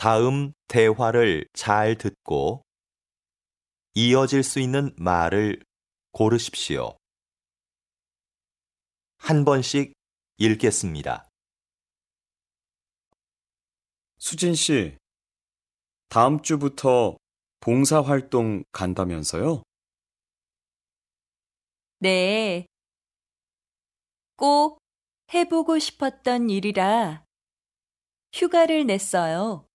다음 대화를 잘 듣고 이어질 수 있는 말을 고르십시오. 한 번씩 읽겠습니다. 수진 씨, 다음 주부터 봉사활동 간다면서요? 네, 꼭 해보고 싶었던 일이라 휴가를 냈어요.